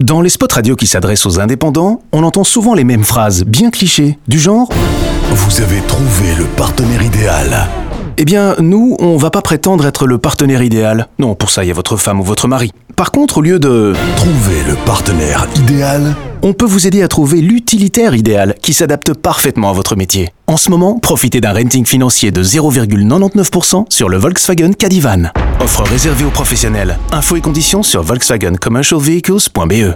Dans les spots radio qui s'adressent aux indépendants, on entend souvent les mêmes phrases bien clichés, du genre « Vous avez trouvé le partenaire idéal ». Eh bien, nous, on va pas prétendre être le partenaire idéal. Non, pour ça, il y a votre femme ou votre mari. Par contre, au lieu de « Trouver le partenaire idéal », on peut vous aider à trouver l'utilitaire idéal qui s'adapte parfaitement à votre métier. En ce moment, profitez d'un renting financier de 0,99% sur le Volkswagen Caddy Van. Offre réservée aux professionnels. Infos et conditions sur volkswagencommercialvehicles.be.